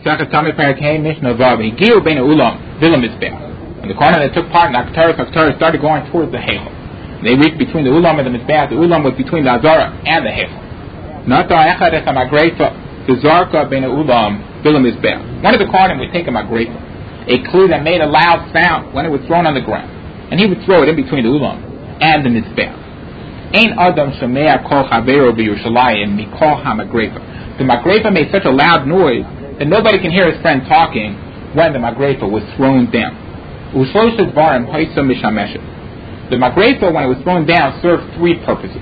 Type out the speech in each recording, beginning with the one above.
Second Tamid Parak Hey Mishnah Vav Higiu Bein Ulam Vilam Mizbeach. And the Kohanim that took part in Aktaris started going towards the Heichel. They reached between the Ulam and the Mizbeach. The Ulam was between the Azara and the Heichel. Nata Echad Ech HaMagreifa V'Zarka Bein Ulam Vilam Mizbeach. One of the Kohanim would take a Magreifa, a clue that made a loud sound when it was thrown on the ground, and he would throw it in between the Ulam and the Mizbeach. Ein Adam Shemea Kol Chavero B'Yerushalayim Mikol HaMagreifa. The Magreifa made such a loud noise that nobody can hear his friend talking when the Magreifa was thrown down. The Magreifa, when it was thrown down, served three purposes.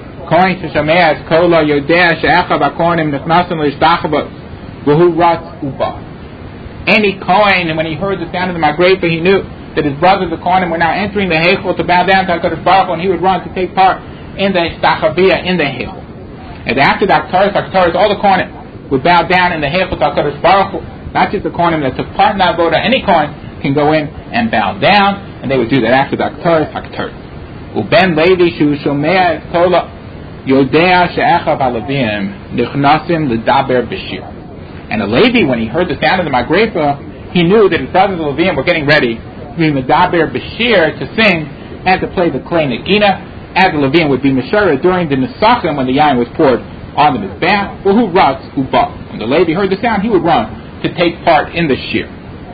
Any Kohen, and when he heard the sound of the Magreifa, he knew that his brothers, the Kohanim, were now entering the Heichel to bow down to HaKadosh Baruch Hu, and he would run to take part in the Shtachaviyah in the Heichel. And after the Aktaris, all the Kohanim would bow down in the Heichel to HaKadosh Baruch Hu. Not just the Kohanim that took part in that voda. Any Kohen can go in and bow down, and they would do that after the Aktaris. Uben Levi Shu Shomea Es Tola Yodea She'echav Alavim Nichnasim L'Daber B'Shir. And a Levi, when he heard the sound of the Magreifa, he knew that his brothers of Levim were getting ready to be L'Daber B'Shir, to sing and to play the Klei Negina, as the Levim would be Meshara during the Nesachim when the yain was poured on the Mizbeach. Who ruts Uba. When the Levi heard the sound, he would run to take part in the shir.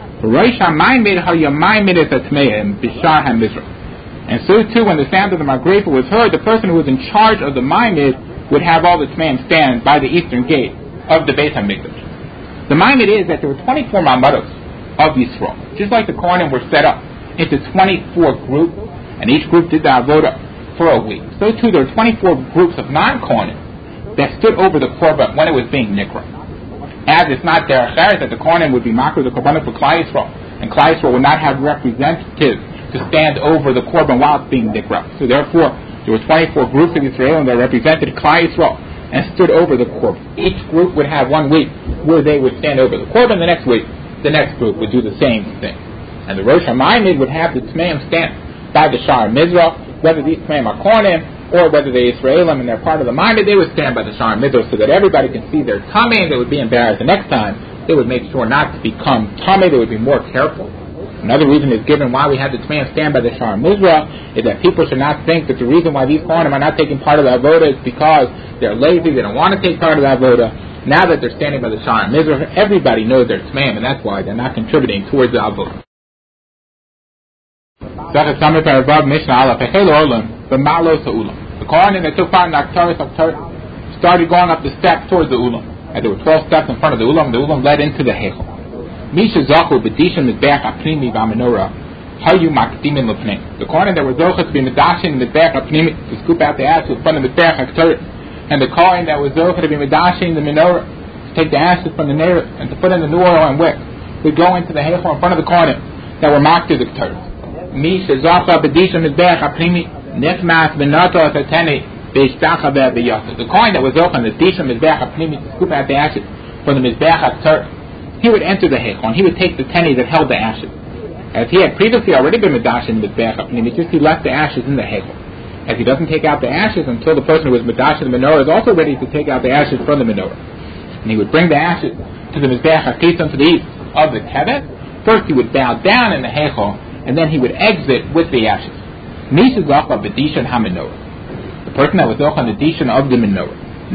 And so too, when the sound of the Magreifa was heard, the person who was in charge of the Maimid would have all the Tmeim stand by the eastern gate of the Beit HaMikdash. The Maimid is that there were 24 Mamados of Yisrael, just like the Kohanim were set up into 24 groups, and each group did the Avodah for a week. So too, there were 24 groups of non-Kohanim that stood over the Korban when it was being Nikra. As it's not derech eretz that the Kohanim would be makar the Korban for Klal Yisrael, and Klal Yisrael would not have representatives to stand over the Korban while it's being Nikra. So therefore, there were 24 groups of Israel that represented Klal Yisrael and stood over the Korban. Each group would have 1 week where they would stand over the Korban. The next week, the next group would do the same thing. And the Rosh HaMaimid would have the Tmeim stand by the Shar Mizrach, whether these Tmeim are Kohanim or whether they're Israelim and they're part of the Maimid, they would stand by the Shar Mizrach so that everybody can see their tummy. They would be embarrassed the next time. They would make sure not to become tummy. They would be more careful. Another reason is given why we have the Tmeim stand by the Shar Mizrach is that people should not think that the reason why these Kohanim are not taking part of the Avodah is because they're lazy, they don't want to take part of the Avodah. Now that they're standing by the Shar Mizrach, everybody knows their Tmeim, and that's why they're not contributing towards the Avodah. The Kohanim that took part in the Aktaris started going up the steps towards the Ulam. And there were 12 steps in front of the Ulam led into the Heichel. Misha Zachu B'dishim Mizbeach Apnimi V'Amenorah Hayu Makdimin L'Pnei. The Kohanim that were Zocha to be Medashin Mizbeach Apnimi, to scoop out the ashes in front of the Mizbeach Aktaris. And the Kohen that was Zocha to be Medashin the Menorah, to take the ashes from the Menorah and to put in the new oil and wick, would go into the Heichel in front of the Kohanim that were mocked to the Aktaris. Misha Zachu B'dishim Mizbeach Apnimi Nechmas Benato Tateni Beishtachaber B'Yosef. The Kohen that was open the Disham Mizbeach Apnimi to scoop out the ashes from the Mizbeach Aktar, he would enter the Heichel and he would take the teni that held the ashes. As he had previously already been Medash in the Mizbeach Apnimi, just he left the ashes in the Heichel. As he doesn't take out the ashes until the person who was Medash in the menorah is also ready to take out the ashes from the menorah. And he would bring the ashes to the Mizbeach Achitzon to the east of the Tevet. First he would bow down in the Heichel and then he would exit with the ashes. The person that was on the Dishan of the menorah.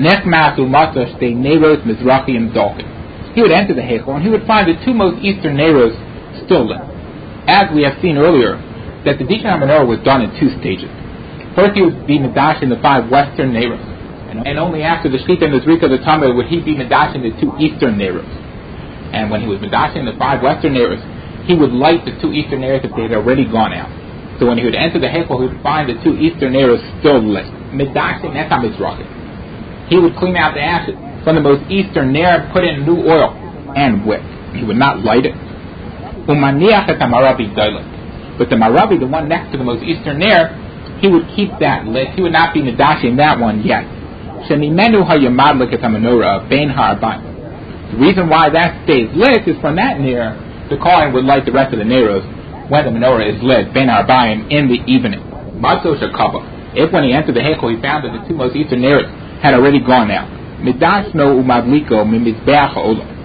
He would enter the Heichel and he would find the two most eastern Neros still lit. As we have seen earlier, that the Dishan menorah was done in 2 stages. First he would be Medash in the 5 western Neros. And only after the Shechita and the Zrika of the Tameh would he be Medash in the 2 eastern Neros. And when he was Medash in the 5 western Neros, he would light the 2 eastern Neros if they had already gone out. So when he would enter the Heichel, he would find the 2 eastern Neros still lit. Medashing Etam Mizrachim. He would clean out the ashes from the most eastern Ner, put in new oil and wick. He would not light it. Umaniach et Maravi Dailit. But the Maravi, the one next to the most eastern Ner, he would keep that lit. He would not be Medashing that one yet. Shenimenu hayamadlik et menorah bein ha'arbaim. The reason why that stays lit is from that Ner, the Kohen would light the rest of the Neros when the menorah is lit, ben arbaim, in the evening. Matzo shakaba. If when he entered the Heichel he found that the 2 most eastern Neros had already gone out. Midashno umadliko mimizbeach ha'olam.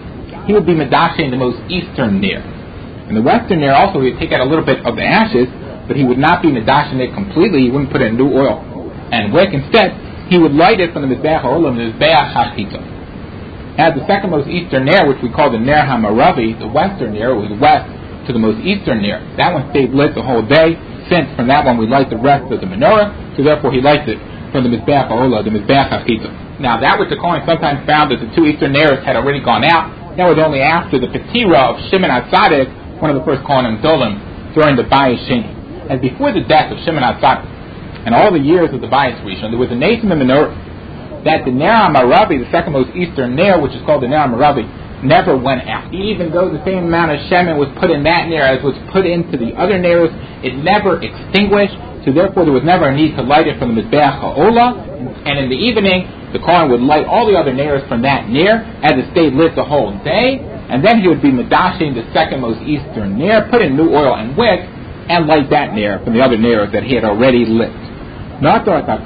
he would be medashing the most eastern near. In the western near also, he would take out a little bit of the ashes, but he would not be medashing it completely. He wouldn't put in new oil and wick. Instead, he would light it from the Mizbeach HaOlam, the Mizbeach HaChita. As the second most eastern near, which we call the Ner HaMaravi, the western near, was west to the most eastern near. That one stayed lit the whole day, since from that one we light the rest of the menorah, so therefore he lights it from the Mizbeach HaOlam, the Mizbeach HaChita. Now that which the Kohen sometimes found that the two eastern nears had already gone out, that was only after the Petira of Shimon HaTzadik, one of the first Kohanim Gedolim, during the Bayis Sheni. As before the death of Shimon HaTzadik, and all the years of the Bayis Rishon, there was a nation in the menorah that the Ner HaMaravi, the second most eastern Ner, which is called the Ner HaMaravi, never went out. Even though the same amount of Shemin was put in that Ner as was put into the other Ners, it never extinguished, so therefore there was never a need to light it from the Mizbeach HaOlah, and in the evening, the Kohen would light all the other Ners from that Ner, as it stayed lit the whole day, and then he would be medashing the second most eastern Ner, put in new oil and wick, and light that Ner from the other Ners that he had already lit. After the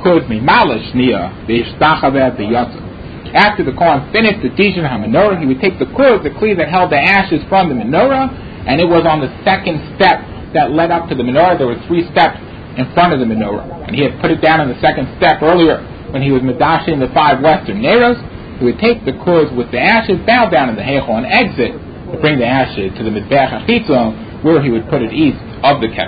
Kohen finished the Dishin HaMenorah, he would take the kuz, the kli that held the ashes from the menorah, and it was on the second step that led up to the menorah. There were 3 steps in front of the menorah, and he had put it down on the second step earlier when he was medashing the 5 western neros. He would take the kuz with the ashes, bow down in the heichal, and exit to bring the ashes to the Mizbeach HaChitzon, where he would put it east of the Keter.